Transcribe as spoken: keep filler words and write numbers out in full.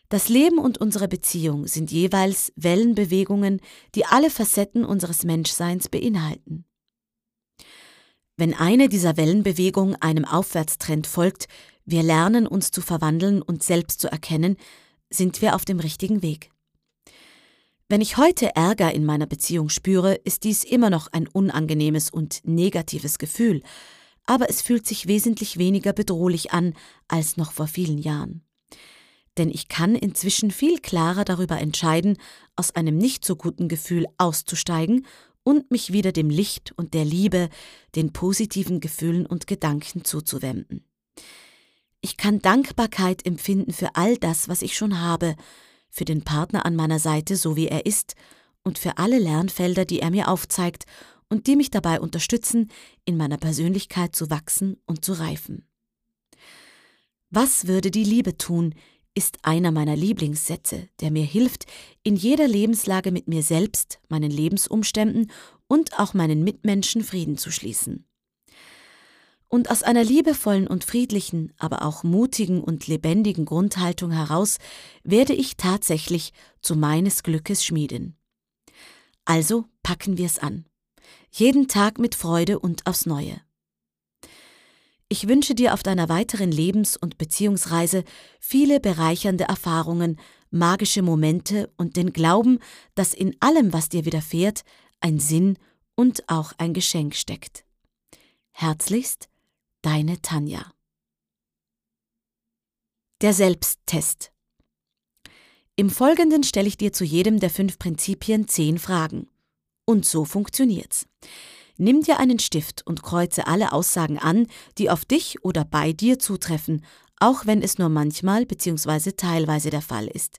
Das Leben und unsere Beziehung sind jeweils Wellenbewegungen, die alle Facetten unseres Menschseins beinhalten. Wenn eine dieser Wellenbewegungen einem Aufwärtstrend folgt, wir lernen, uns zu verwandeln und selbst zu erkennen, sind wir auf dem richtigen Weg. Wenn ich heute Ärger in meiner Beziehung spüre, ist dies immer noch ein unangenehmes und negatives Gefühl, aber es fühlt sich wesentlich weniger bedrohlich an als noch vor vielen Jahren. Denn ich kann inzwischen viel klarer darüber entscheiden, aus einem nicht so guten Gefühl auszusteigen und mich wieder dem Licht und der Liebe, den positiven Gefühlen und Gedanken zuzuwenden. Ich kann Dankbarkeit empfinden für all das, was ich schon habe, für den Partner an meiner Seite, so wie er ist, und für alle Lernfelder, die er mir aufzeigt und die mich dabei unterstützen, in meiner Persönlichkeit zu wachsen und zu reifen. Was würde die Liebe tun, ist einer meiner Lieblingssätze, der mir hilft, in jeder Lebenslage mit mir selbst, meinen Lebensumständen und auch meinen Mitmenschen Frieden zu schließen. Und aus einer liebevollen und friedlichen, aber auch mutigen und lebendigen Grundhaltung heraus werde ich tatsächlich zu meines Glückes Schmiedin. Also packen wir's an. Jeden Tag mit Freude und aufs Neue. Ich wünsche dir auf deiner weiteren Lebens- und Beziehungsreise viele bereichernde Erfahrungen, magische Momente und den Glauben, dass in allem, was dir widerfährt, ein Sinn und auch ein Geschenk steckt. Herzlichst, deine Tanja. Der Selbsttest. Im Folgenden stelle ich dir zu jedem der fünf Prinzipien zehn Fragen. Und so funktioniert's. Nimm dir einen Stift und kreuze alle Aussagen an, die auf dich oder bei dir zutreffen, auch wenn es nur manchmal bzw. teilweise der Fall ist.